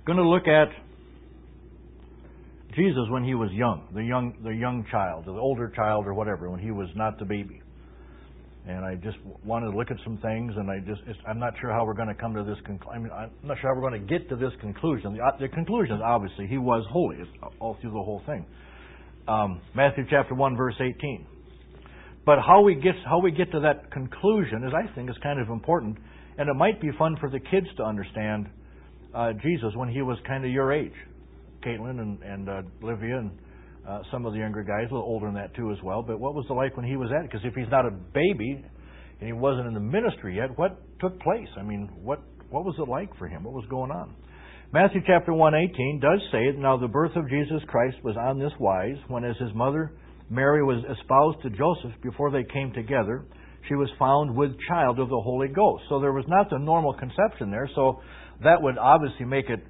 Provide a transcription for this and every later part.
going to look at Jesus when he was young, the young child, the older child or whatever, when he was not the baby. And I just wanted to look at some things, and I'm not sure how we're going to come to this conclusion. I'm not sure how we're going to get to this conclusion. The conclusion is obviously he was holy. It's all through the whole thing. Matthew chapter 1, verse 18. But how we get to that conclusion I think is kind of important, and it might be fun for the kids to understand Jesus when he was kind of your age. Caitlin and Olivia and some of the younger guys, a little older than that too as well. But what was it like when he was at it? Because if he's not a baby and he wasn't in the ministry yet, what took place? I mean, what was it like for him? What was going on? Matthew chapter 1:18 does say, now the birth of Jesus Christ was on this wise, when as his mother Mary was espoused to Joseph, before they came together, she was found with child of the Holy Ghost. So there was not the normal conception there. So that would obviously make it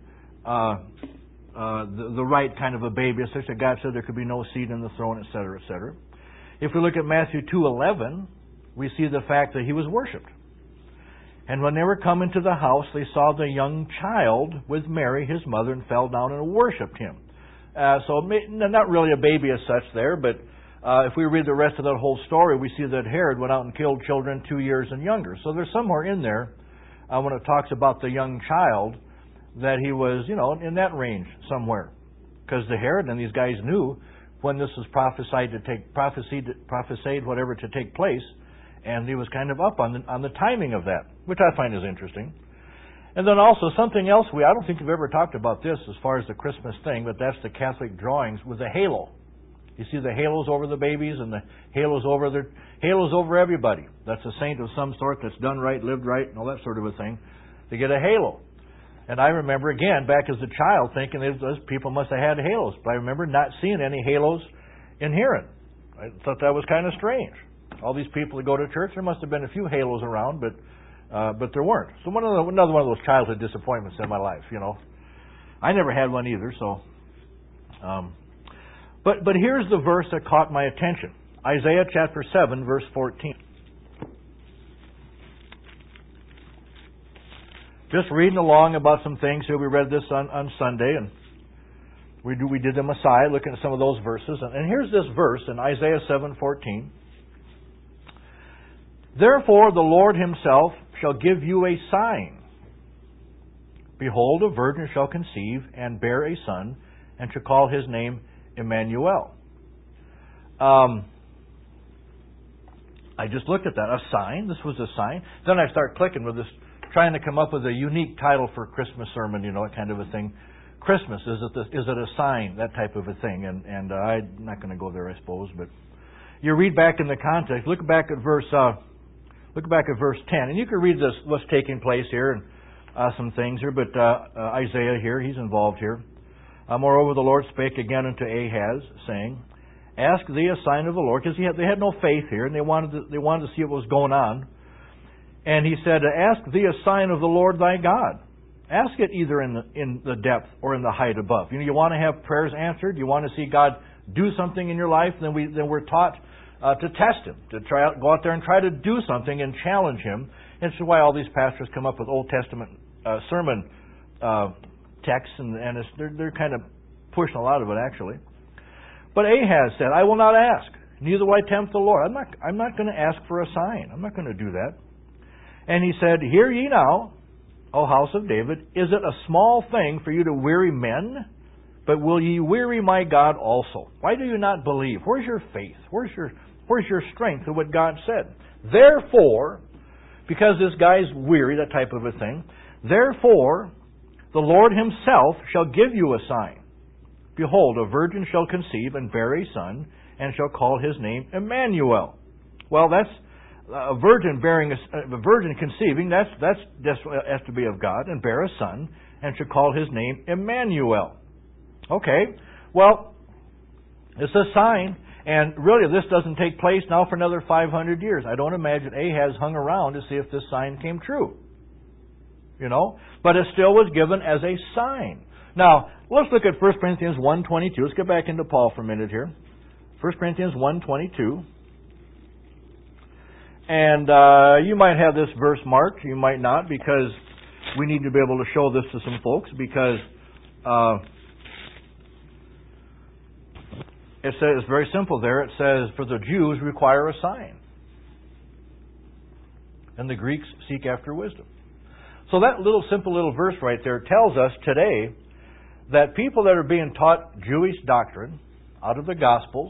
the right kind of a baby, such that God said there could be no seed in the throne, etc., etc. If we look at Matthew 2:11, we see the fact that he was worshipped. And when they were come into the house, they saw the young child with Mary, his mother, and fell down and worshipped him. So not really a baby as such there, but if we read the rest of that whole story, we see that Herod went out and killed children 2 years and younger. So there's somewhere in there, when it talks about the young child, that he was, in that range somewhere. Because the Herod and these guys knew when this was prophesied, whatever, to take place, and he was kind of up on the timing of that, which I find is interesting. And then also something else, I don't think we've ever talked about this as far as the Christmas thing, but that's the Catholic drawings with the halo. You see the halos over the babies and the halos over everybody. That's a saint of some sort that's done right, lived right, and all that sort of a thing. They get a halo. And I remember, again, back as a child, thinking those people must have had halos. But I remember not seeing any halos in Huron. I thought that was kind of strange. All these people that go to church, there must have been a few halos around, but there weren't. So another one of those childhood disappointments in my life, I never had one either, so... But here's the verse that caught my attention. Isaiah chapter 7, verse 14. Just reading along about some things here. We read this on Sunday, and we did the Messiah, looking at some of those verses. And here's this verse in Isaiah 7:14. Therefore the Lord himself shall give you a sign. Behold, a virgin shall conceive and bear a son, and shall call his name Emmanuel. I just looked at that. A sign? This was a sign. Then I start clicking with this, trying to come up with a unique title for a Christmas sermon, that kind of a thing. Christmas, is it a sign? That type of a thing. And I'm not going to go there, I suppose. But you read back in the context. Look back at verse 10, and you can read this, what's taking place here, and some things here. But Isaiah here, he's involved here. Moreover, the Lord spake again unto Ahaz, saying, Ask thee a sign of the Lord, because they had no faith here, and they wanted to see what was going on. And he said, Ask thee a sign of the Lord thy God. Ask it either in the depth or in the height above. You want to have prayers answered. You want to see God do something in your life. Then we're taught to test Him, to go out there and try to do something and challenge Him. And this is why all these pastors come up with Old Testament sermon texts, and they're kind of pushing a lot of it actually. But Ahaz said, I will not ask, neither will I tempt the Lord. I'm not going to ask for a sign. I'm not going to do that. And he said, Hear ye now, O house of David, is it a small thing for you to weary men? But will ye weary my God also? Why do you not believe? Where's your faith? Where's your strength in what God said? Therefore, because this guy's weary, that type of a thing, therefore the Lord himself shall give you a sign. Behold, a virgin shall conceive and bear a son, and shall call his name Emmanuel. Well, that's a virgin conceiving. That's has to be of God, and bear a son, and shall call his name Emmanuel. Okay, well, it's a sign, and really this doesn't take place now for another 500 years. I don't imagine Ahaz hung around to see if this sign came true. But it still was given as a sign. Now, let's look at 1 Corinthians 1:22. Let's get back into Paul for a minute here. 1 Corinthians 1:22. And you might have this verse marked. You might not, because we need to be able to show this to some folks, because It says, it's very simple there. It says, for the Jews require a sign. And the Greeks seek after wisdom. So that simple little verse right there tells us today that people that are being taught Jewish doctrine out of the Gospels,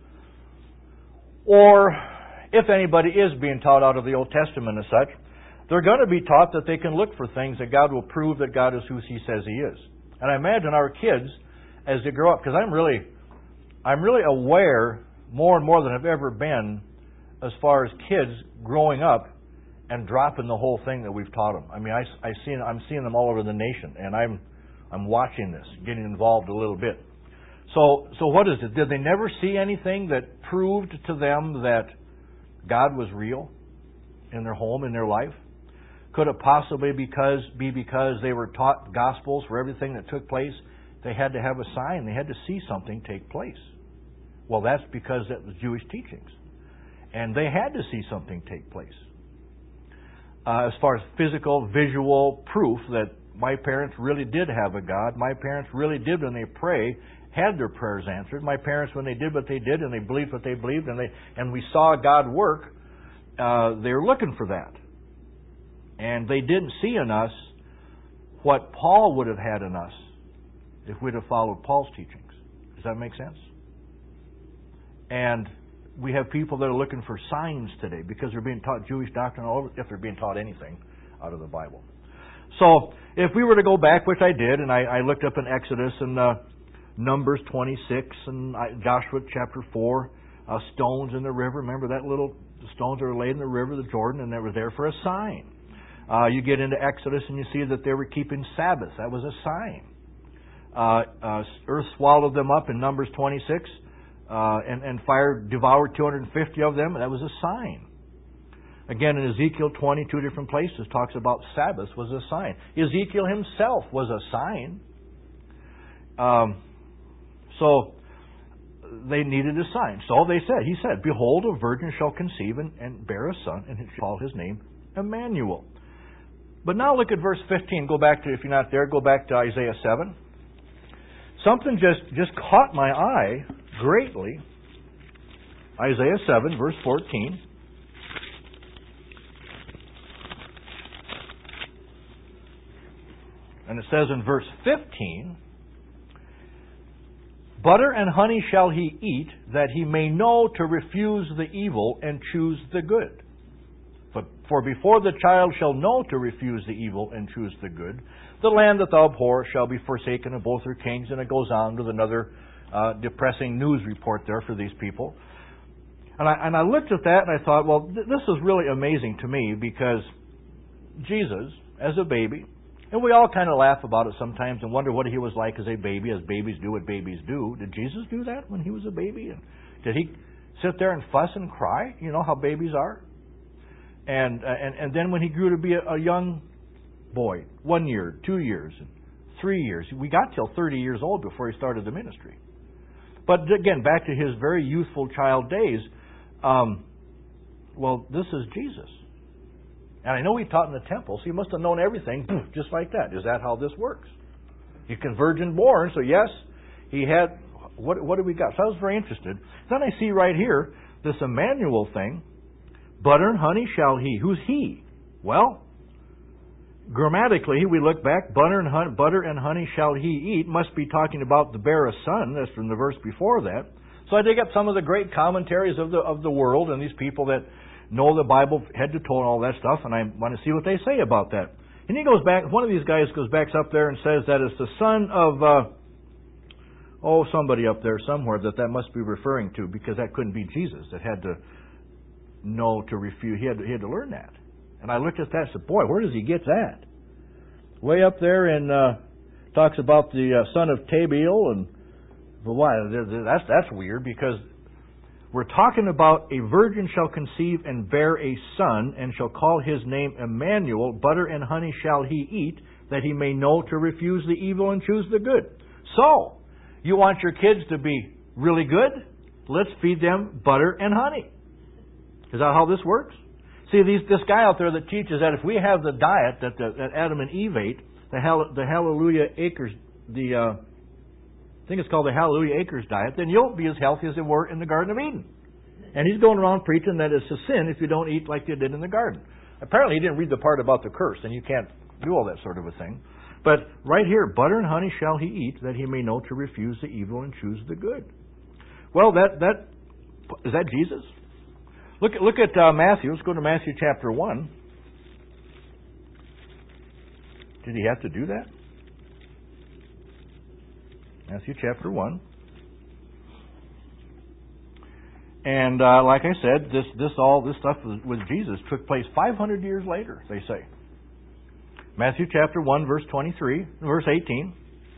or if anybody is being taught out of the Old Testament as such, they're going to be taught that they can look for things that God will prove that God is who He says He is. And I imagine our kids, as they grow up, because I'm really aware more and more than I've ever been as far as kids growing up and dropping the whole thing that we've taught them. I mean, I'm seeing them all over the nation, and I'm watching this, getting involved a little bit. So what is it? Did they never see anything that proved to them that God was real in their home, in their life? Could it possibly be because they were taught Gospels for everything that took place? They had to have a sign. They had to see something take place. Well, that's because that was Jewish teachings. And they had to see something take place. As far as physical, visual proof that my parents really did have a God. My parents really did, when they pray, had their prayers answered. My parents, when they did what they did and they believed what they believed and we saw God work, they were looking for that. And they didn't see in us what Paul would have had in us if we'd have followed Paul's teachings. Does that make sense? And we have people that are looking for signs today because they're being taught Jewish doctrine, or if they're being taught anything out of the Bible. So, if we were to go back, which I did, and I looked up in Exodus and Numbers 26 and Joshua chapter 4, stones in the river. Remember that the stones that were laid in the river, the Jordan, and they were there for a sign. You get into Exodus and you see that they were keeping Sabbath. That was a sign. Earth swallowed them up in Numbers 26, and fire devoured 250 of them. That was a sign. Again, in Ezekiel 20, 2 different places, talks about Sabbath was a sign. Ezekiel himself was a sign. So they needed a sign. So he said, behold, a virgin shall conceive and bear a son, and shall call his name Emmanuel. But now look at verse 15. Go back to, if you're not there, go back to Isaiah 7. Something just caught my eye greatly. Isaiah 7, verse 14. And it says in verse 15, butter and honey shall he eat, that he may know to refuse the evil and choose the good. For before the child shall know to refuse the evil and choose the good, the land that thou abhorrest shall be forsaken of both her kings. And it goes on with another depressing news report there for these people. And I looked at that and I thought, well, this is really amazing to me, because Jesus, as a baby, and we all kind of laugh about it sometimes and wonder what he was like as a baby, as babies do what babies do. Did Jesus do that when he was a baby? And did he sit there and fuss and cry? You know how babies are? And then when he grew to be a young boy, 1 year, 2 years, 3 years, we got till 30 years old before he started the ministry. But again, back to his very youthful child days, well, this is Jesus. And I know he taught in the temple, so he must have known everything just like that. Is that how this works? He's virgin born, so yes, he had... What do we got? So I was very interested. Then I see right here, this Emmanuel thing, butter and honey shall he. Who's he? Well, grammatically, we look back, butter and honey shall he eat, must be talking about the bear a son. That's from the verse before that. So I dig up some of the great commentaries of the world and these people that know the Bible head to toe and all that stuff, and I want to see what they say about that. And he goes back, one of these guys goes back up there and says that it's the son of, somebody up there somewhere that must be referring to, because that couldn't be Jesus that had to know to refuse. He had to learn that. And I looked at that and said, boy, where does he get that? Way up there in, talks about the son of Tabiel, and well, why? That's weird, because we're talking about a virgin shall conceive and bear a son, and shall call his name Emmanuel. Butter and honey shall he eat, that he may know to refuse the evil and choose the good. So, you want your kids to be really good? Let's feed them butter and honey. Is that how this works? See, this guy out there that teaches that if we have the diet that Adam and Eve ate, the Hallelujah Acres I think it's called the Hallelujah Acres diet, then you'll be as healthy as they were in the Garden of Eden. And he's going around preaching that it's a sin if you don't eat like you did in the garden. Apparently he didn't read the part about the curse, and you can't do all that sort of a thing. But right here, butter and honey shall he eat, that he may know to refuse the evil and choose the good. Well, is that Jesus? Look at Matthew. Let's go to Matthew chapter 1. Did he have to do that? Matthew chapter 1. And like I said, all this stuff with Jesus took place 500 years later, they say. Matthew chapter 1, verse 18.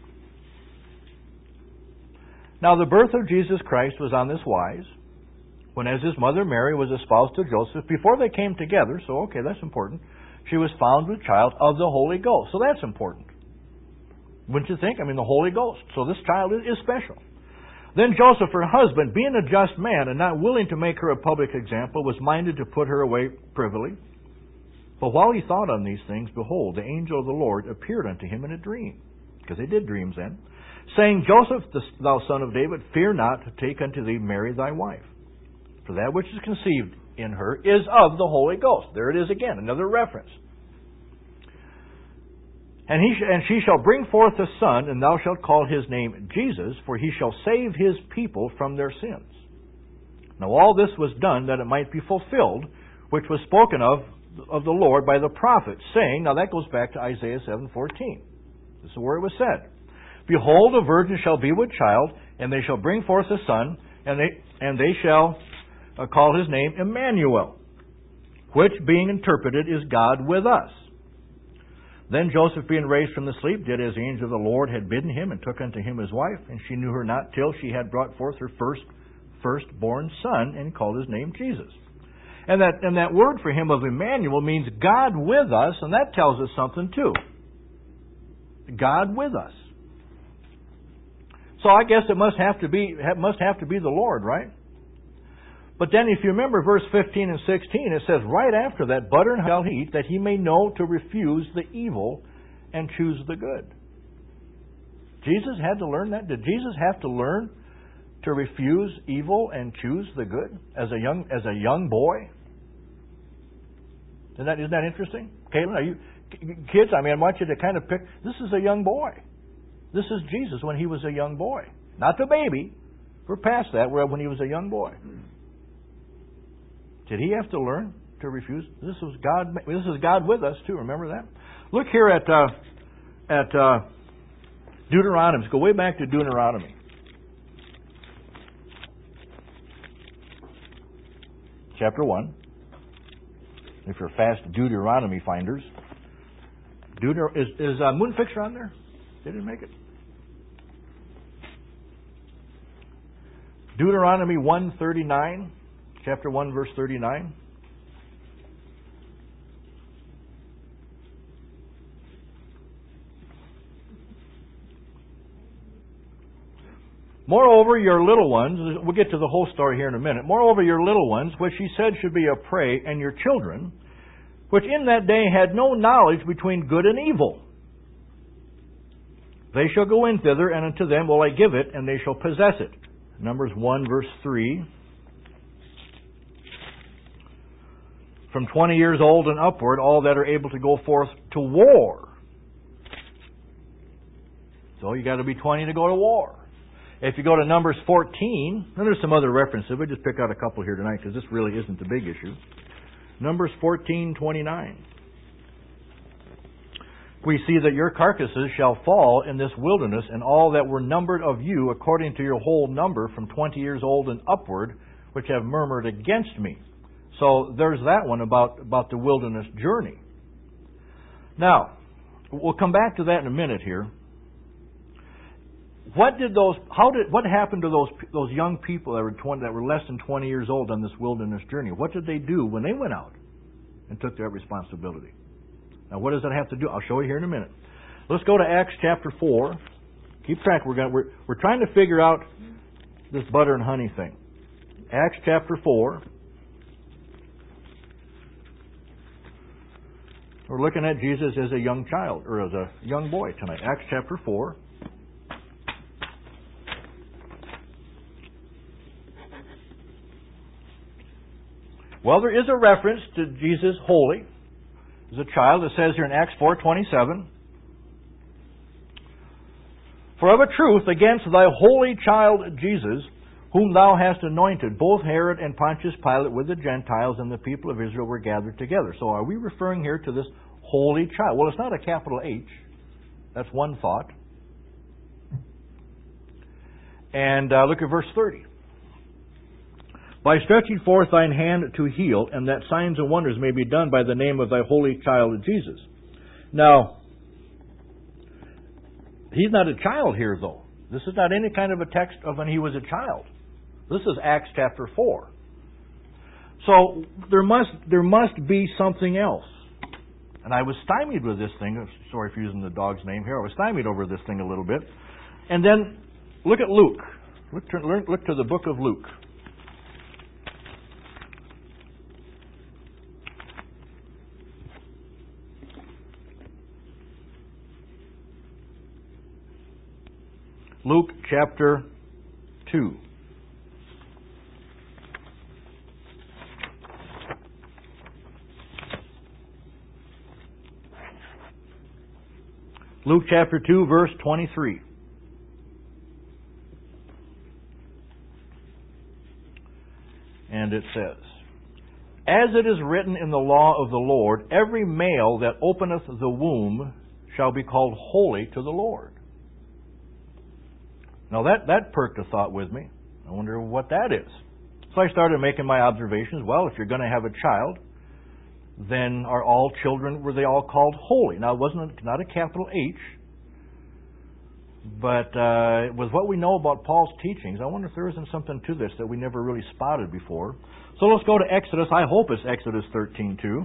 Now the birth of Jesus Christ was on this wise, when as his mother Mary was espoused to Joseph, before they came together, so okay, that's important, she was found with child of the Holy Ghost. So that's important. Wouldn't you think? I mean, the Holy Ghost. So this child is special. Then Joseph, her husband, being a just man and not willing to make her a public example, was minded to put her away privily. But while he thought on these things, behold, the angel of the Lord appeared unto him in a dream, because they did dreams then, saying, Joseph, thou son of David, fear not to take unto thee Mary thy wife. For that which is conceived in her is of the Holy Ghost. There it is again, another reference. And she shall bring forth a son, and thou shalt call his name Jesus, for he shall save his people from their sins. Now all this was done that it might be fulfilled, which was spoken of the Lord by the prophet, saying, now that goes back to Isaiah 7:14. This is where it was said, behold, a virgin shall be with child, and they shall bring forth a son, and they shall call his name Emmanuel, which being interpreted is God with us. Then Joseph, being raised from the sleep, did as the angel of the Lord had bidden him, and took unto him his wife, and she knew her not till she had brought forth her firstborn son, and called his name Jesus. And that word for him of Emmanuel means God with us, and that tells us something too. God with us. So I guess it must have to be the Lord, right? But then if you remember verse 15 and 16, it says right after that, butter and shall he eat, that he may know to refuse the evil and choose the good. Jesus had to learn that? Did Jesus have to learn to refuse evil and choose the good as a young boy? Isn't that interesting? Caitlin, are you kids? I want you to kind of pick. This is a young boy. This is Jesus when he was a young boy, not the baby. We're past that. We're when he was a young boy. Did he have to learn to refuse? This is God with us too. Remember that. Look here at Deuteronomy. Let's go way back to Deuteronomy. Chapter 1. If you're fast Deuteronomy finders. Is Moon Fixer on there? They didn't make it. Deuteronomy 1:39. Chapter 1, verse 39. Moreover, your little ones, we'll get to the whole story here in a minute. Moreover, your little ones, which he said should be a prey, and your children, which in that day had no knowledge between good and evil. They shall go in thither, and unto them will I give it, and they shall possess it. Numbers 1, verse 3. From 20 years old and upward, all that are able to go forth to war. So you got to be 20 to go to war. If you go to Numbers 14, and there's some other references, we'll just pick out a couple here tonight because this really isn't the big issue. Numbers 14:29. We see that your carcasses shall fall in this wilderness, and all that were numbered of you according to your whole number from 20 years old and upward, which have murmured against me. So there's that one about the wilderness journey. Now, we'll come back to that in a minute here. What happened to those young people that were less than 20 years old on this wilderness journey? What did they do when they went out and took that responsibility? Now, what does that have to do? I'll show you here in a minute. Let's go to Acts chapter 4. Keep track. We're trying to figure out this butter and honey thing. Acts chapter 4. We're looking at Jesus as a young child, or as a young boy tonight. Acts chapter 4. Well, there is a reference to Jesus holy as a child. It says here in Acts 4:27, "For of a truth against thy holy child Jesus, whom thou hast anointed, both Herod and Pontius Pilate with the Gentiles and the people of Israel were gathered together." So are we referring here to this holy child? Well, it's not a capital H. That's one thought. And look at verse 30. "By stretching forth thine hand to heal, and that signs and wonders may be done by the name of thy holy child Jesus." Now, he's not a child here, though. This is not any kind of a text of when he was a child. This is Acts chapter 4. So there must be something else. And I was stymied with this thing. Sorry for using the dog's name here. I was stymied over this thing a little bit. And then look at Luke. Look to the book of Luke. Luke chapter 2. Luke chapter 2, verse 23. And it says, "As it is written in the law of the Lord, every male that openeth the womb shall be called holy to the Lord." Now that perked a thought with me. I wonder what that is. So I started making my observations. Well, if you're going to have a child, then are all children, were they all called holy? Now, it wasn't not a capital H, but with what we know about Paul's teachings, I wonder if there isn't something to this that we never really spotted before. So let's go to Exodus. I hope it's Exodus 13:2.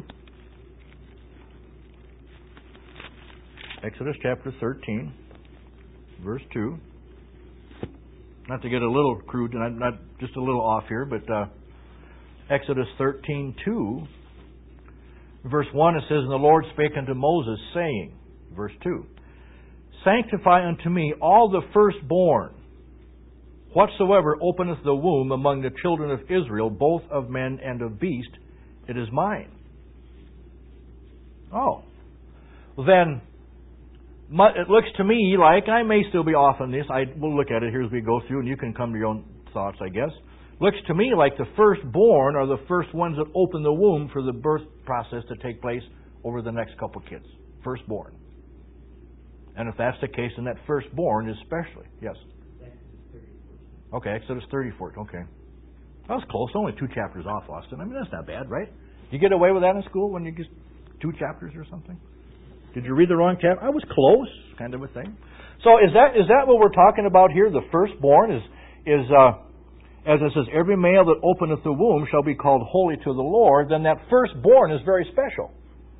Exodus chapter 13, verse 2. Not to get a little crude, and not just a little off here, but Exodus 13:2. Verse 1, it says, "And the Lord spake unto Moses, saying," verse 2, "Sanctify unto me all the firstborn, whatsoever openeth the womb among the children of Israel, both of men and of beast, it is mine." Oh. Then, it looks to me like, I may still be off on this, we'll look at it here as we go through, and you can come to your own thoughts, I guess. Looks to me like the firstborn are the first ones that open the womb for the birth process to take place over the next couple kids. Firstborn. And if that's the case, then that firstborn is specially. Yes? Okay, Exodus 34. Okay. That was close. Only 2 chapters off, Austin. I mean, that's not bad, right? You get away with that in school when you get 2 chapters or something? Did you read the wrong chapter? I was close, kind of a thing. So is that what we're talking about here? The firstborn is as it says, "Every male that openeth the womb shall be called holy to the Lord." Then that firstborn is very special.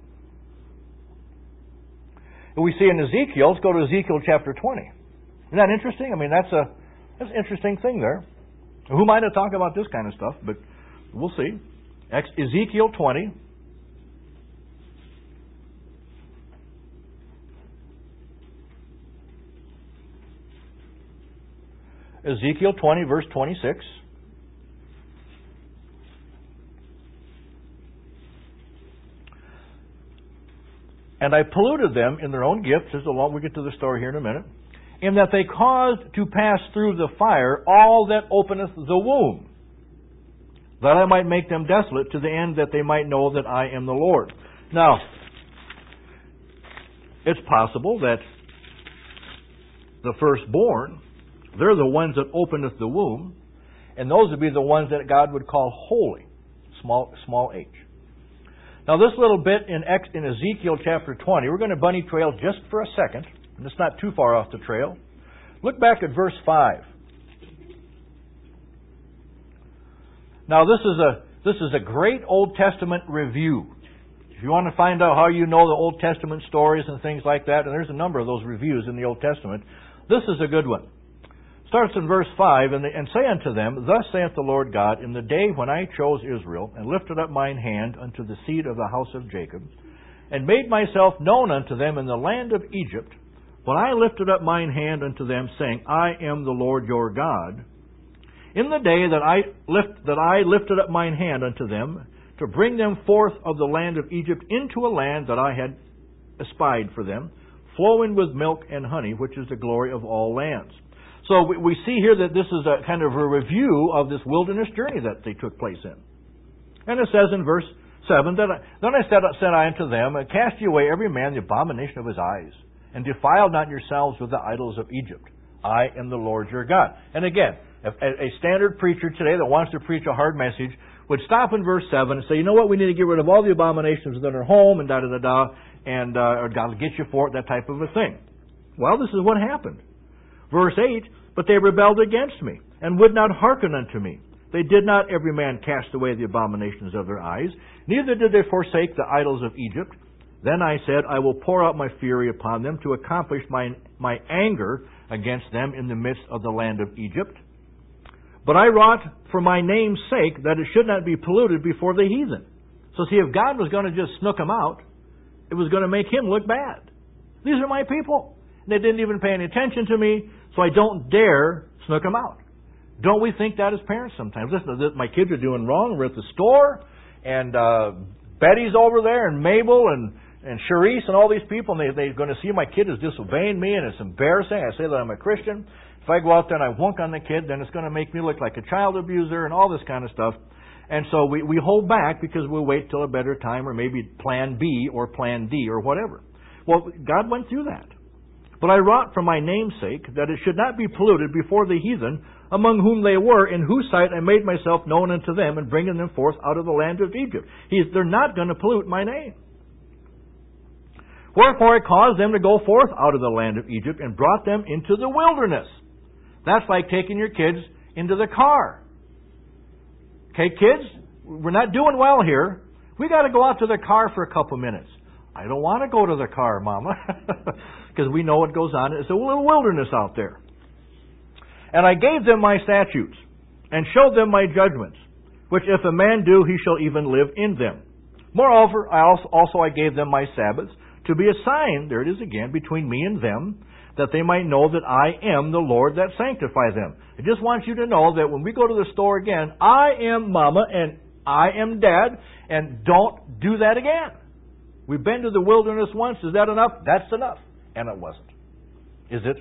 And we see in Ezekiel, let's go to Ezekiel chapter 20. Isn't that interesting? I mean, that's an interesting thing there. Who might have talked about this kind of stuff, but we'll see. Ezekiel 20. Ezekiel 20, verse 26. "And I polluted them in their own gifts," we'll get to the story here in a minute, "in that they caused to pass through the fire all that openeth the womb, that I might make them desolate, to the end that they might know that I am the Lord." Now, it's possible that the firstborn, they're the ones that openeth the womb, and those would be the ones that God would call holy, small h. Now this little bit in Ezekiel chapter 20, we're going to bunny trail just for a second, and it's not too far off the trail. Look back at verse 5. Now this is a great Old Testament review. If you want to find out how you know the Old Testament stories and things like that, and there's a number of those reviews in the Old Testament, this is a good one. Starts in verse 5, "And say unto them, Thus saith the Lord God, in the day when I chose Israel, and lifted up mine hand unto the seed of the house of Jacob, and made myself known unto them in the land of Egypt, when I lifted up mine hand unto them, saying, I am the Lord your God, in the day that I lifted up mine hand unto them, to bring them forth of the land of Egypt into a land that I had espied for them, flowing with milk and honey, which is the glory of all lands. So we see here that this is a kind of a review of this wilderness journey that they took place in. And it says in verse 7, Then I said unto them, Cast ye away every man the abomination of his eyes, and defile not yourselves with the idols of Egypt. I am the Lord your God. And again, a standard preacher today that wants to preach a hard message would stop in verse 7 and say, you know what, we need to get rid of all the abominations that are home, and da-da-da-da, and or God will get you for it, that type of a thing. Well, this is what happened. Verse 8, But they rebelled against me, and would not hearken unto me. They did not every man cast away the abominations of their eyes, neither did they forsake the idols of Egypt. Then I said, I will pour out my fury upon them to accomplish my anger against them in the midst of the land of Egypt. But I wrought for my name's sake that it should not be polluted before the heathen. So see, if God was going to just snook them out, it was going to make him look bad. These are my people. They didn't even pay any attention to me, so I don't dare snook them out. Don't we think that as parents sometimes? Listen, my kids are doing wrong. We're at the store, and Betty's over there, and Mabel, and Charisse, and all these people, and they're going to see my kid is disobeying me, and it's embarrassing. I say that I'm a Christian. If I go out there and I wunk on the kid, then it's going to make me look like a child abuser and all this kind of stuff. And so we hold back because we'll wait till a better time, or maybe plan B or plan D or whatever. Well, God went through that. But I wrought for my name's sake that it should not be polluted before the heathen, among whom they were, in whose sight I made myself known unto them, and bringing them forth out of the land of Egypt. They're not going to pollute my name. Wherefore I caused them to go forth out of the land of Egypt, and brought them into the wilderness. That's like taking your kids into the car. Okay, kids, we're not doing well here. We got to go out to the car for a couple minutes. I don't want to go to the car, Mama, because we know what goes on. It's a little wilderness out there. And I gave them my statutes, and showed them my judgments, which if a man do, he shall even live in them. Moreover, I gave them my Sabbaths, to be a sign, there it is again, between me and them, that they might know that I am the Lord that sanctify them. I just want you to know that when we go to the store again, I am Mama and I am Dad, and don't do that again. We've been to the wilderness once. Is that enough? That's enough. And it wasn't. Is it?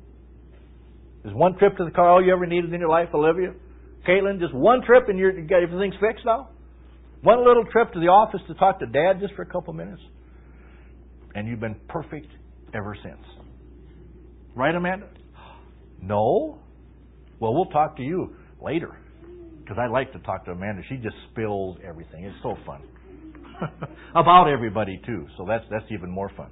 Is one trip to the car all you ever needed in your life, Olivia? Caitlin, just one trip and you got everything's fixed now? One little trip to the office to talk to Dad just for a couple minutes? And you've been perfect ever since. Right, Amanda? No? Well, we'll talk to you later. Because I like to talk to Amanda. She just spills everything. It's so fun. About everybody, too. So that's even more fun.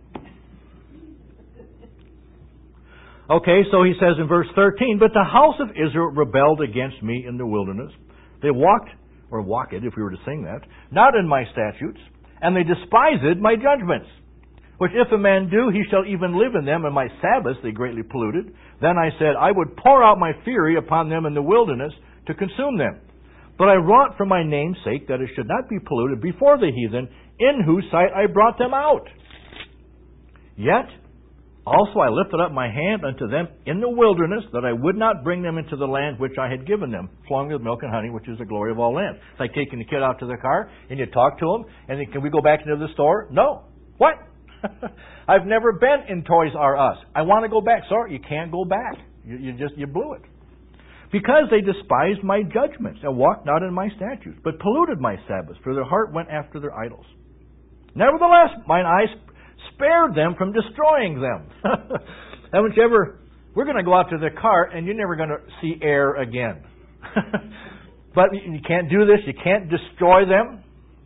Okay, so he says in verse 13, But the house of Israel rebelled against me in the wilderness. They walked if we were to sing that, not in my statutes, and they despised my judgments. Which if a man do, he shall even live in them, and my Sabbaths they greatly polluted. Then I said, I would pour out my fury upon them in the wilderness to consume them. But I wrought for my name's sake that it should not be polluted before the heathen, in whose sight I brought them out. Yet also I lifted up my hand unto them in the wilderness, that I would not bring them into the land which I had given them, flowing with milk and honey, which is the glory of all lands. It's like taking the kid out to the car, and you talk to him, and then, can we go back into the store? No. What? I've never been in Toys R Us. I want to go back. Sorry, you can't go back. You blew it. Because they despised my judgments and walked not in my statutes, but polluted my Sabbaths, for their heart went after their idols. Nevertheless, mine eyes spared them from destroying them. Haven't you ever? We're going to go out to the car, and you're never going to see air again. But you can't do this. You can't destroy them.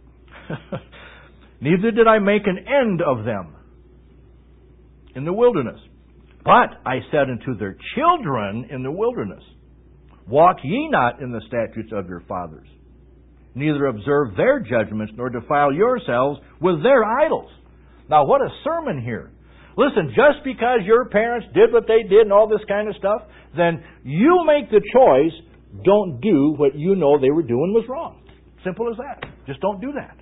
Neither did I make an end of them in the wilderness. But I said unto their children in the wilderness, Walk ye not in the statutes of your fathers, neither observe their judgments, nor defile yourselves with their idols. Now, what a sermon here. Listen, just because your parents did what they did and all this kind of stuff, then you make the choice, don't do what you know they were doing was wrong. Simple as that. Just don't do that.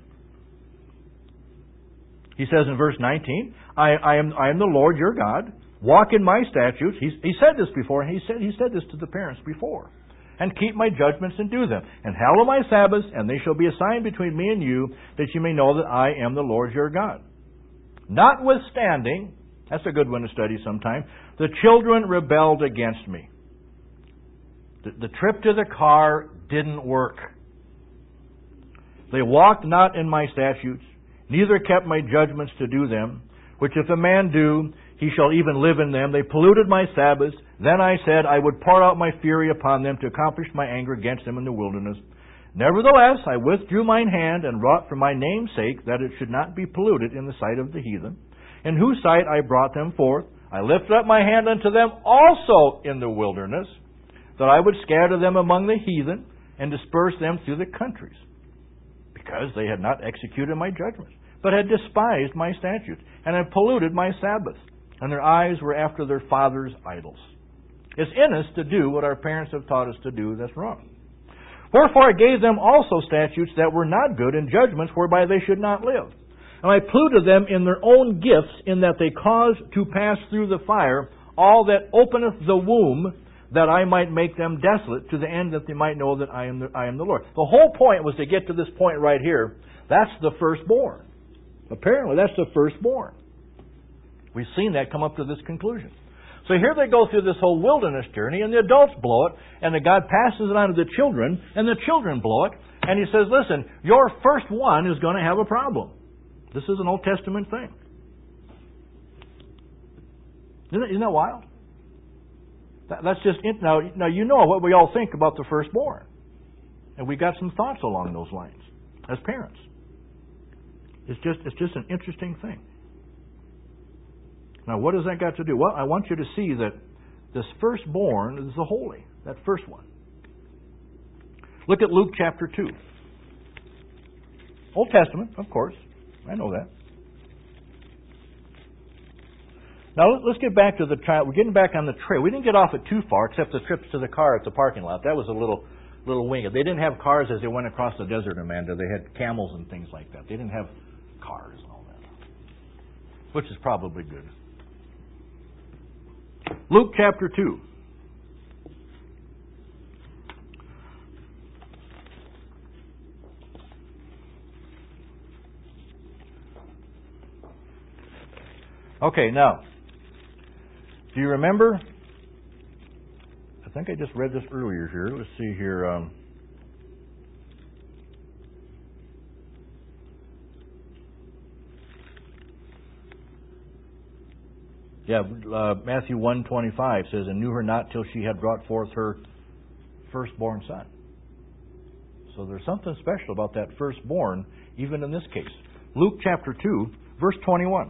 He says in verse 19, I am the Lord your God. Walk in my statutes. He said this before. He said this to the parents before. and keep my judgments and do them, and hallow my Sabbaths, and they shall be a sign between me and you, that you may know that I am the Lord your God. Notwithstanding," that's a good one to study sometime, "the children rebelled against me." The trip to the car didn't work. "They walked not in my statutes, neither kept my judgments to do them, which if a man do, he shall even live in them. They polluted my Sabbaths. Then I said, I would pour out my fury upon them to accomplish my anger against them in the wilderness. Nevertheless, I withdrew mine hand and wrought for my name's sake that it should not be polluted in the sight of the heathen, in whose sight I brought them forth. I lifted up my hand unto them also in the wilderness, that I would scatter them among the heathen and disperse them through the countries, because they had not executed my judgments, but had despised my statutes, and had polluted my Sabbaths, and their eyes were after their fathers' idols." It's in us to do what our parents have taught us to do that's wrong. "Wherefore I gave them also statutes that were not good, and judgments whereby they should not live. And I polluted them in their own gifts, in that they caused to pass through the fire all that openeth the womb, that I might make them desolate, to the end that they might know that I am the Lord." The whole point was to get to this point right here. That's the firstborn. Apparently, that's the firstborn. We've seen that come up to this conclusion. So here they go through this whole wilderness journey, and the adults blow it, and then God passes it on to the children, and the children blow it, and He says, listen, your first one is going to have a problem. This is an Old Testament thing. Isn't that wild? That's just it. Now you know what we all think about the firstborn, and we got some thoughts along those lines as parents. It's just an interesting thing. Now, what has that got to do? Well, I want you to see that this firstborn is the holy, that first one. Look at Luke chapter 2. Old Testament, of course. I know that. Now, let's get back to the trial. We're getting back on the trail. We didn't get off it too far, except the trips to the car at the parking lot. That was a little winged. They didn't have cars as they went across the desert, Amanda. They had camels and things like that. They didn't have cars and all that, which is probably good. Luke chapter 2. Okay, now, do you remember? I think I just read this earlier here. Let's see here. Matthew 1:25 says, "And knew her not till she had brought forth her firstborn son." So there's something special about that firstborn, even in this case. Luke chapter 2, verse 21.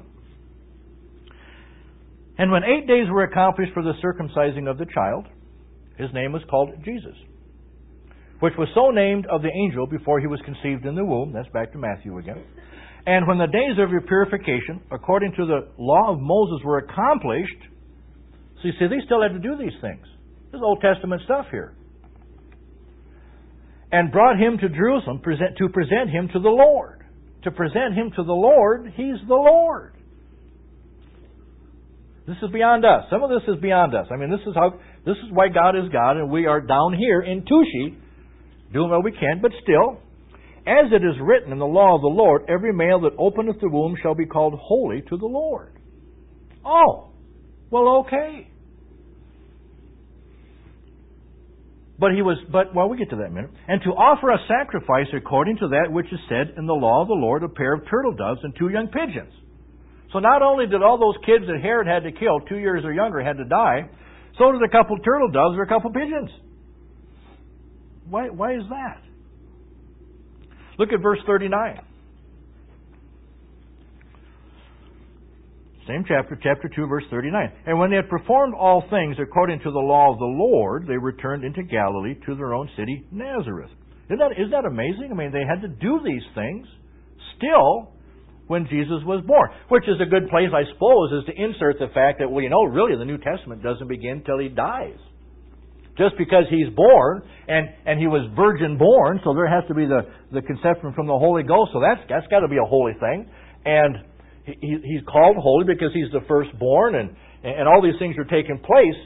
"And when 8 days were accomplished for the circumcising of the child, his name was called Jesus, which was so named of the angel before he was conceived in the womb." That's back to Matthew again. "And when the days of your purification, according to the law of Moses, were accomplished," so you see, they still had to do these things. This is Old Testament stuff here. "And brought him to Jerusalem to present him to the Lord." To present him to the Lord, He's the Lord. This is beyond us. Some of this is beyond us. I mean, this is why God is God, and we are down here in Tushi doing what we can, but still, "As it is written in the law of the Lord, every male that openeth the womb shall be called holy to the Lord." Oh, well, okay. But we get to that in a minute. "And to offer a sacrifice according to that which is said in the law of the Lord, a pair of turtle doves and 2 young pigeons." So not only did all those kids that Herod had to kill, 2 years or younger, had to die, so did a couple turtle doves or a couple pigeons. Why is that? Look at verse 39. Same chapter 2, verse 39. "And when they had performed all things according to the law of the Lord, they returned into Galilee to their own city, Nazareth." Isn't that amazing? I mean, they had to do these things still when Jesus was born. Which is a good place, I suppose, is to insert the fact that, really the New Testament doesn't begin till He dies. Just because He's born, and He was virgin born, so there has to be the conception from the Holy Ghost, so that's got to be a holy thing. And He's called holy because He's the firstborn, and all these things are taking place.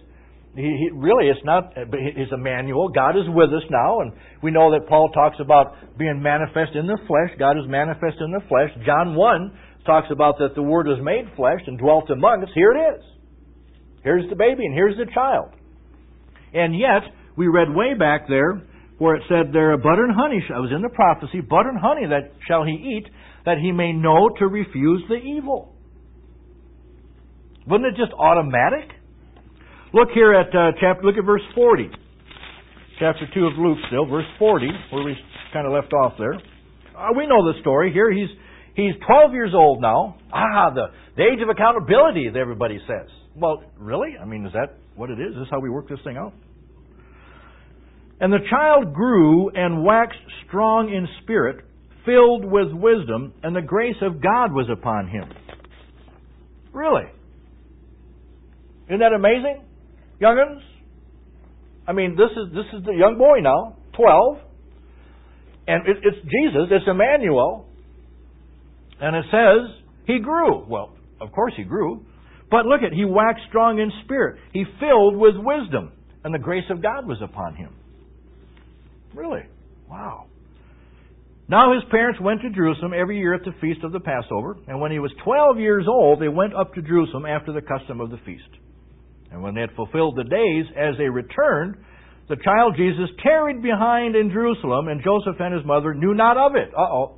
Really, it's not. It's Emmanuel. God is with us now, and we know that Paul talks about being manifest in the flesh. God is manifest in the flesh. John 1 talks about that the Word was made flesh and dwelt among us. Here it is. Here's the baby, and here's the child. And yet, we read way back there where it said there, butter and honey, I was in the prophecy, butter and honey that shall he eat, that he may know to refuse the evil. Wasn't it just automatic? Look here at look at verse 40. Chapter 2 of Luke still, verse 40, where we kind of left off there. We know the story here. He's 12 years old now. The age of accountability, as everybody says. Well, really? I mean, is that what it is? Is this how we work this thing out? And the child grew and waxed strong in spirit, filled with wisdom, and the grace of God was upon him. Really? Isn't that amazing? Young'uns? I mean, this is the young boy now, 12. And it's Jesus, it's Emmanuel. And it says he grew. Well, of course he grew. But look at, he waxed strong in spirit. He filled with wisdom. And the grace of God was upon him. Really? Wow. Now his parents went to Jerusalem every year at the feast of the Passover. And when he was 12 years old, they went up to Jerusalem after the custom of the feast. And when they had fulfilled the days, as they returned, the child Jesus tarried behind in Jerusalem, and Joseph and his mother knew not of it.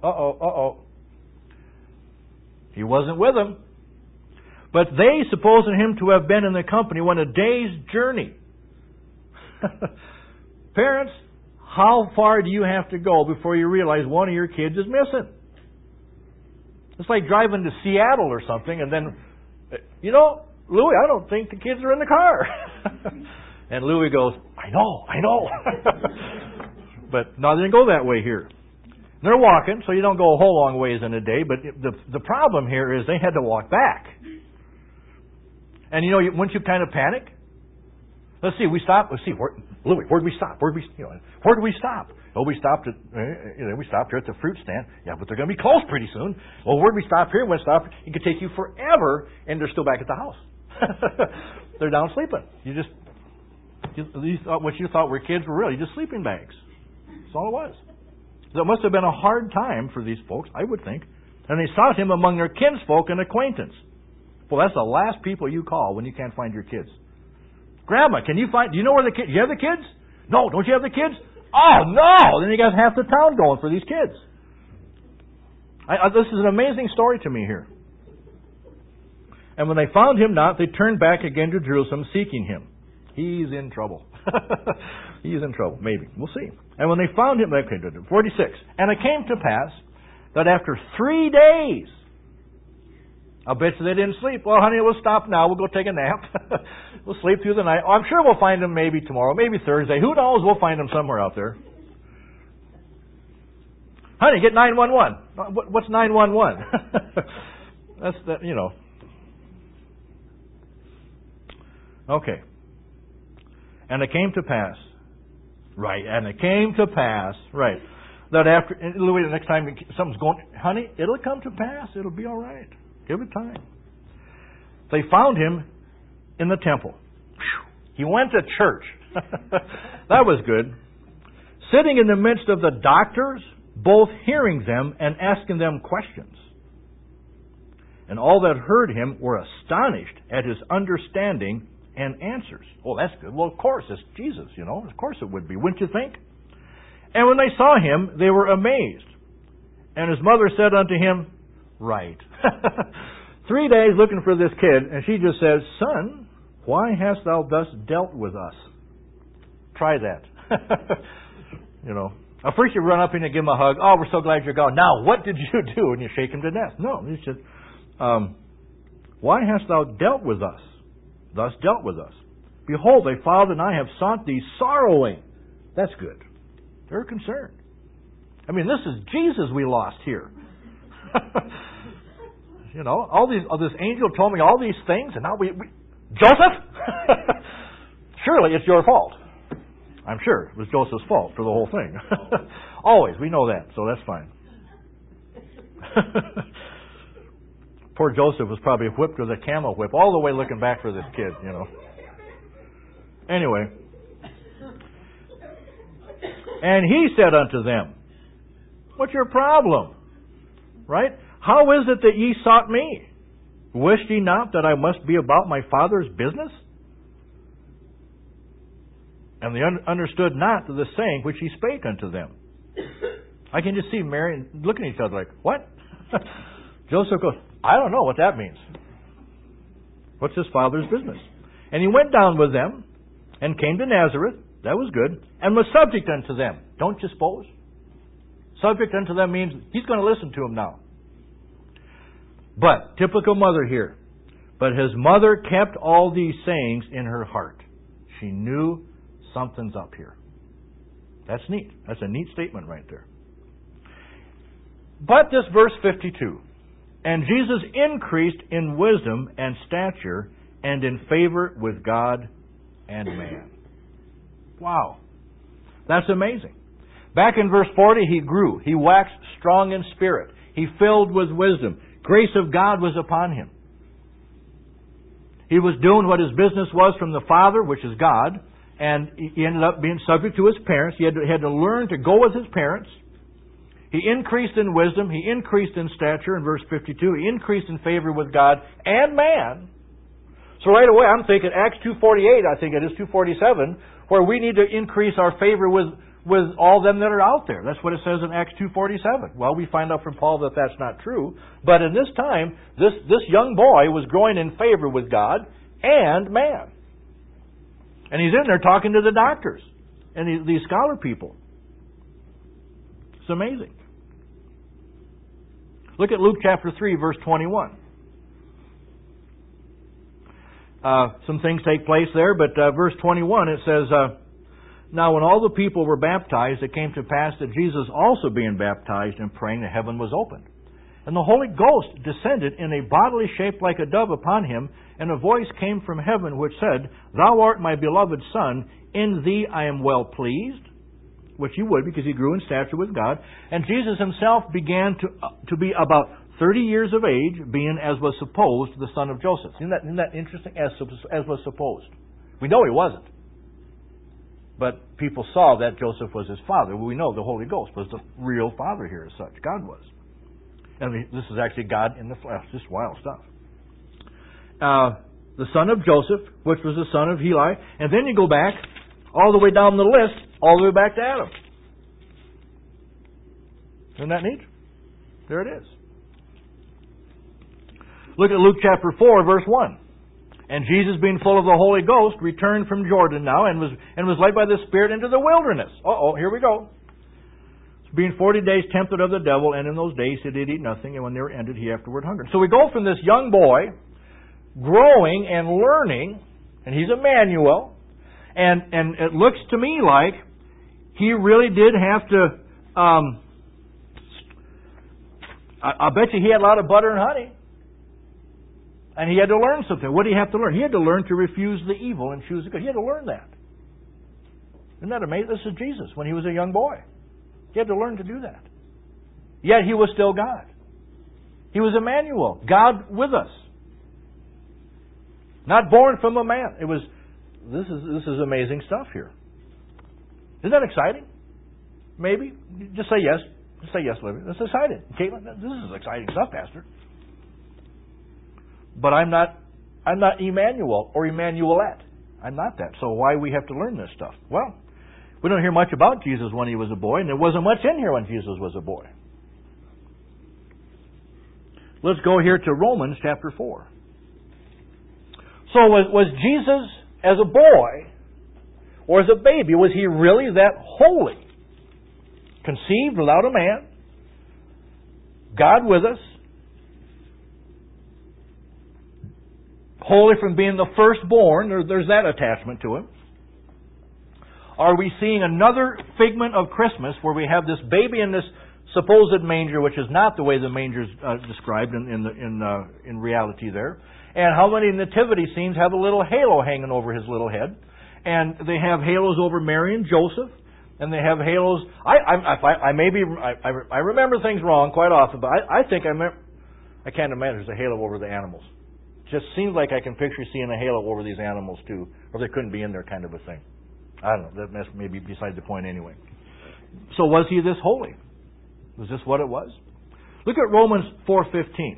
He wasn't with them. But they, supposing him to have been in the company, went a day's journey. Parents, how far do you have to go before you realize one of your kids is missing? It's like driving to Seattle or something, and then, Louie, I don't think the kids are in the car. And Louie goes, I know. But no, they didn't go that way here. They're walking, so you don't go a whole long ways in a day, but the problem here is they had to walk back. And wouldn't you kind of panic? Let's see, we stopped. Louie, where'd we stop? Where did we stop? Oh, we stopped at we stopped here at the fruit stand. Yeah, but they're going to be closed pretty soon. Well, where'd we stop here? It could take you forever, and they're still back at the house. They're down sleeping. You thought what you thought were kids were really just sleeping bags. That's all it was. So it must have been a hard time for these folks, I would think. And they sought him among their kinsfolk and acquaintance. Well, that's the last people you call when you can't find your kids. Grandma, do you know where the kids, you have the kids? No, don't you have the kids? Oh, no! Then you got half the town going for these kids. This is an amazing story to me here. And when they found him not, they turned back again to Jerusalem, seeking him. He's in trouble. He's in trouble. Maybe. We'll see. And when they found him, 46. And it came to pass that after 3 days, I'll bet you they didn't sleep. Well, honey, we'll stop now. We'll go take a nap. We'll sleep through the night. Oh, I'm sure we'll find them maybe tomorrow, maybe Thursday. Who knows? We'll find them somewhere out there. Honey, get 911. What's 911? That's the, Okay. And it came to pass. Right. And it came to pass. Right. That after, Louis, the next time something's going, honey, it'll come to pass. It'll be all right. Give it time. They found him in the temple. He went to church. That was good. Sitting in the midst of the doctors, both hearing them and asking them questions. And all that heard him were astonished at his understanding and answers. Oh, that's good. Well, of course, it's Jesus, Of course it would be, wouldn't you think? And when they saw him, they were amazed. And his mother said unto him, Right. 3 days looking for this kid, and she just says, Son, why hast thou thus dealt with us? Try that. At first you run up and you give him a hug. Oh, we're so glad you're gone. Now, what did you do? And you shake him to death. No, he said, why hast thou dealt with us? Thus dealt with us. Behold, thy father and I have sought thee sorrowing. That's good. They're concerned. I mean, this is Jesus we lost here. This angel told me all these things, and now we Joseph? Surely it's your fault. I'm sure it was Joseph's fault for the whole thing. Always, we know that, so that's fine. Poor Joseph was probably whipped with a camel whip all the way looking back for this kid, Anyway. And he said unto them, what's your problem? Right? How is it that ye sought me? Wished ye not that I must be about my Father's business? And they understood not the saying which he spake unto them. I can just see Mary looking at each other like, what? Joseph goes, I don't know what that means. What's his father's business? And he went down with them and came to Nazareth. That was good. And was subject unto them. Don't you suppose? Subject unto them means he's going to listen to him now. But, typical mother here. But his mother kept all these sayings in her heart. She knew something's up here. That's neat. That's a neat statement right there. But this verse 52. And Jesus increased in wisdom and stature and in favor with God and man. Wow. That's amazing. Back in verse 40, he grew. He waxed strong in spirit. He filled with wisdom. Grace of God was upon him. He was doing what his business was from the Father, which is God, and he ended up being subject to his parents. He had to learn to go with his parents. He increased in wisdom. He increased in stature in verse 52. He increased in favor with God and man. So right away I'm thinking Acts 2:48, I think it is 2:47, where we need to increase our favor with all them that are out there. That's what it says in Acts 2:47. Well, we find out from Paul that that's not true. But in this time, this young boy was growing in favor with God and man. And he's in there talking to the doctors and these scholar people. It's amazing. Look at Luke chapter 3, verse 21. Some things take place there, but verse 21, it says, Now when all the people were baptized, it came to pass that Jesus also being baptized and praying, the heaven was opened. And the Holy Ghost descended in a bodily shape like a dove upon him, and a voice came from heaven which said, Thou art my beloved Son, in thee I am well pleased. Which he would, because he grew in stature with God. And Jesus himself began to be about 30 years of age, being, as was supposed, the son of Joseph. Isn't that interesting? As was supposed. We know he wasn't. But people saw that Joseph was his father. We know the Holy Ghost was the real father here as such. God was. And this is actually God in the flesh. Just wild stuff. The son of Joseph, which was the son of Heli. And then you go back, all the way down the list, all the way back to Adam. Isn't that neat? There it is. Look at Luke chapter 4, verse 1. And Jesus, being full of the Holy Ghost, returned from Jordan now and was led by the Spirit into the wilderness. Here we go. Being 40 days tempted of the devil, and in those days he did eat nothing, and when they were ended, he afterward hungered. So we go from this young boy growing and learning, and he's Emmanuel, and it looks to me like he really did have to, I bet you he had a lot of butter and honey. And he had to learn something. What did he have to learn? He had to learn to refuse the evil and choose the good. He had to learn that. Isn't that amazing? This is Jesus when he was a young boy. He had to learn to do that. Yet he was still God. He was Emmanuel, God with us. Not born from a man. This is amazing stuff here. Isn't that exciting? Maybe. Just say yes. Just say yes, Libby. That's exciting. Caitlin, this is exciting stuff, Pastor. But I'm not Emmanuel or Emmanuelette. I'm not that. So why we have to learn this stuff? Well, we don't hear much about Jesus when he was a boy, and there wasn't much in here when Jesus was a boy. Let's go here to Romans chapter 4. So was Jesus as a boy or as a baby, was he really that holy? Conceived without a man, God with us, holy from being the firstborn, there's that attachment to him. Are we seeing another figment of Christmas where we have this baby in this supposed manger, which is not the way the manger's described in reality there? And how many nativity scenes have a little halo hanging over his little head? And they have halos over Mary and Joseph, and they have halos. I remember things wrong quite often, but I think I can't imagine there's a halo over the animals. just seems like I can picture seeing a halo over these animals too, or they couldn't be in there kind of a thing. I don't know. That's maybe beside the point anyway. So was he this holy? Was this what it was? Look at Romans 4:15.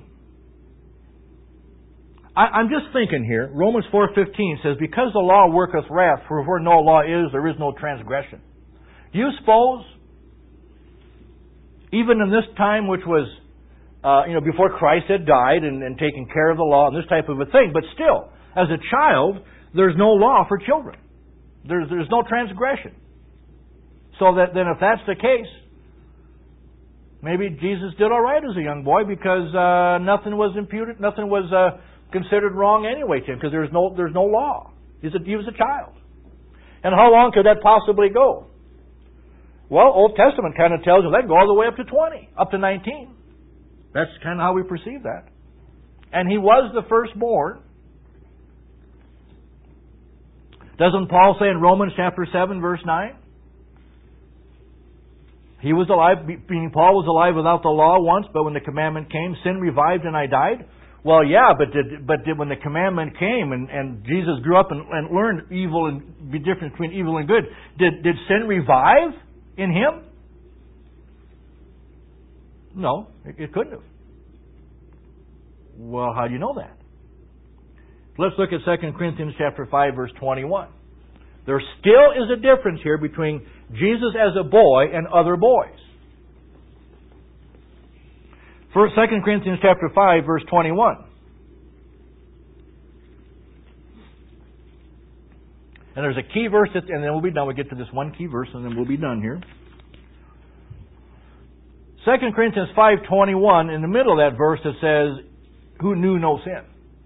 I'm just thinking here. Romans 4:15 says, "Because the law worketh wrath, for where no law is, there is no transgression." Do you suppose, even in this time, which was, before Christ had died and taken care of the law and this type of a thing, but still, as a child, there's no law for children. There's no transgression. So that then, if that's the case, maybe Jesus did all right as a young boy because nothing was imputed, nothing was considered wrong anyway to him because there's no law. He was a child. And how long could that possibly go? Well, Old Testament kind of tells you that can go all the way up to 20, up to 19. That's kind of how we perceive that. And he was the firstborn. Doesn't Paul say in Romans chapter 7, verse 9? He was alive, meaning Paul was alive without the law once, but when the commandment came, sin revived and I died. Well, yeah, but when the commandment came and Jesus grew up and learned evil and the difference between evil and good, did sin revive in him? No, it couldn't have. Well, how do you know that? Let's look at 2 Corinthians chapter 5, verse 21. There still is a difference here between Jesus as a boy and other boys. 2 Corinthians chapter 5, verse 21. And there's a key verse, and then we'll be done. We'll get to this one key verse, and then we'll be done here. 2 Corinthians 5:21, in the middle of that verse, it says, "Who knew no sin."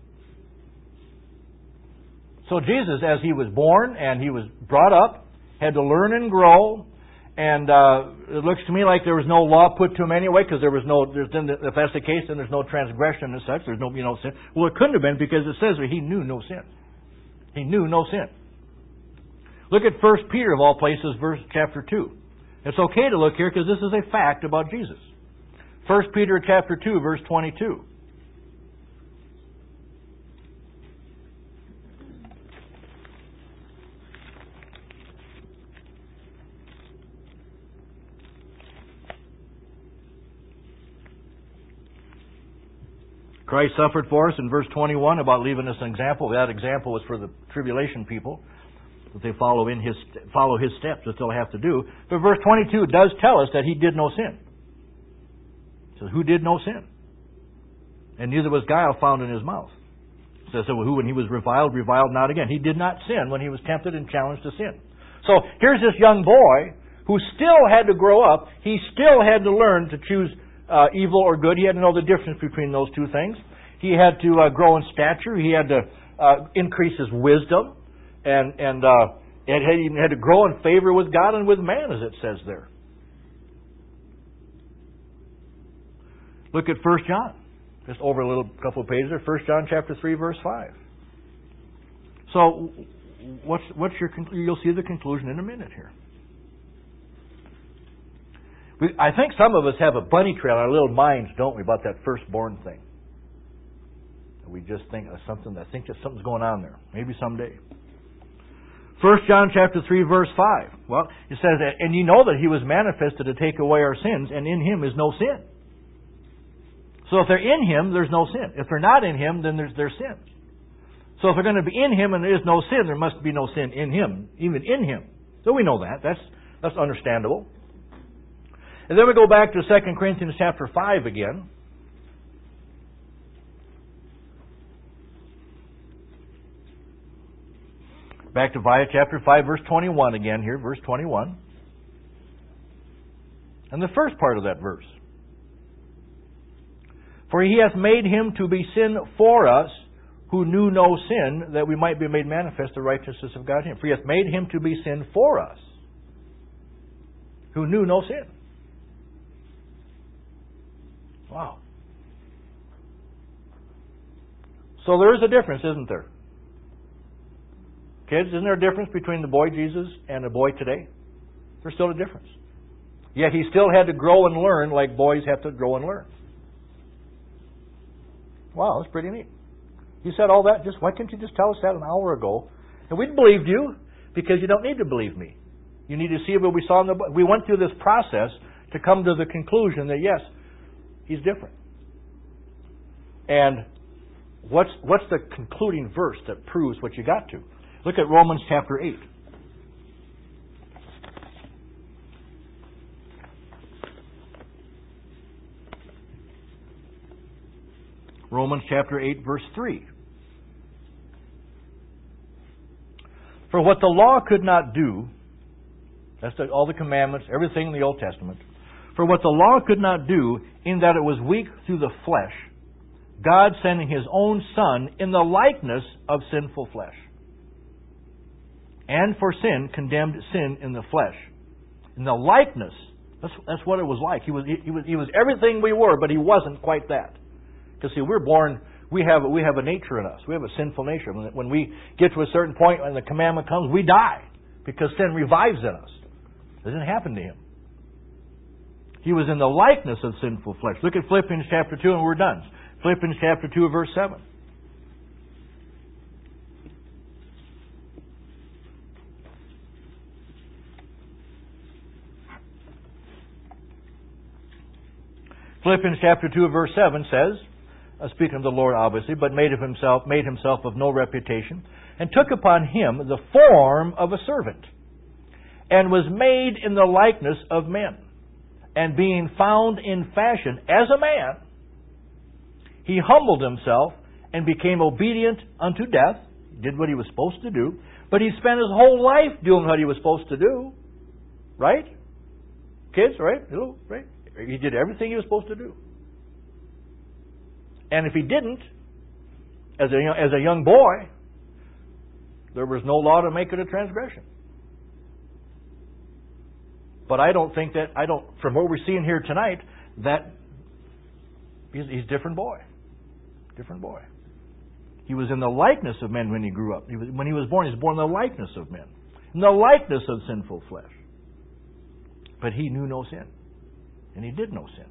So Jesus, as he was born and he was brought up, had to learn and grow. And it looks to me like there was no law put to him anyway, because if that's the case, then there's no transgression and such. There's no sin. Well, it couldn't have been because it says that he knew no sin. He knew no sin. Look at 1 Peter, of all places, chapter 2. It's okay to look here because this is a fact about Jesus. 1 Peter chapter 2, verse 22. Christ suffered for us in verse 21 about leaving us an example. That example was for the tribulation people, that they follow his steps, that they'll have to do. But verse 22 does tell us that he did no sin. So who did no sin? And neither was guile found in his mouth. So who, when he was reviled not again. He did not sin when he was tempted and challenged to sin. So here's this young boy who still had to grow up. He still had to learn to choose evil or good. He had to know the difference between those two things. He had to grow in stature. He had to increase his wisdom, and he had to grow in favor with God and with man, as it says there. Look at 1 John. Just over a couple of pages there. 1 John chapter 3, verse 5. So, what's your conclusion? You'll see the conclusion in a minute here. I think some of us have a bunny trail in our little minds, don't we, about that firstborn thing. We just think of something. I think that something's going on there. Maybe someday. 1 John chapter 3, verse 5. Well, it says, "And ye know that he was manifested to take away our sins, and in him is no sin." So if they're in him, there's no sin. If they're not in him, then there's sin. So if they're going to be in him and there is no sin, there must be no sin in him, even in him. So we know that. That's understandable. And then we go back to 2 Corinthians chapter 5 again. Back to chapter 5, verse 21 again here, verse 21. And the first part of that verse. "For he hath made him to be sin for us, who knew no sin, that we might be made manifest the righteousness of God in him." For he hath made him to be sin for us, who knew no sin. Wow. So there is a difference, isn't there? Kids, isn't there a difference between the boy Jesus and the boy today? There's still a difference. Yet he still had to grow and learn like boys have to grow and learn. Wow, that's pretty neat. You said all that. Why couldn't you just tell us that an hour ago? And we'd believed you, because you don't need to believe me. You need to see what we saw in the book. We went through this process to come to the conclusion that yes, He's different. And what's the concluding verse that proves what you got to? Look at Romans chapter 8. Romans chapter 8, verse 3. For what the law could not do, that's all the commandments, everything in the Old Testament. For what the law could not do, in that it was weak through the flesh, God sending His own Son in the likeness of sinful flesh. And for sin, condemned sin in the flesh. In the likeness, that's what it was like. He was everything we were, but He wasn't quite that. Because see, we're born, we have a nature in us. We have a sinful nature. When we get to a certain point and the commandment comes, we die. Because sin revives in us. It didn't happen to Him. He was in the likeness of sinful flesh. Look at Philippians chapter 2 and we're done. Philippians chapter 2 verse 7. Philippians chapter 2 verse 7 says, speaking of the Lord obviously, but made himself of no reputation, and took upon Him the form of a servant, and was made in the likeness of men. And being found in fashion as a man, He humbled Himself and became obedient unto death. He did what He was supposed to do. But He spent His whole life doing what He was supposed to do. Right? Kids, right? Right? He did everything He was supposed to do. And if He didn't, as a young boy, there was no law to make it a transgression. But from what we're seeing here tonight, that he's a different boy. Different boy. He was in the likeness of men when he grew up. When he was born in the likeness of men. In the likeness of sinful flesh. But He knew no sin. And He did no sin.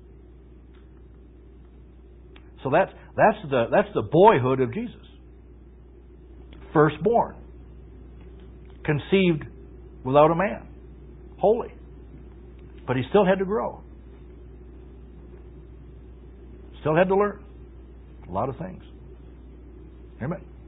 So that's the boyhood of Jesus. Firstborn. Conceived without a man. Holy. But He still had to grow. Still had to learn a lot of things. Amen.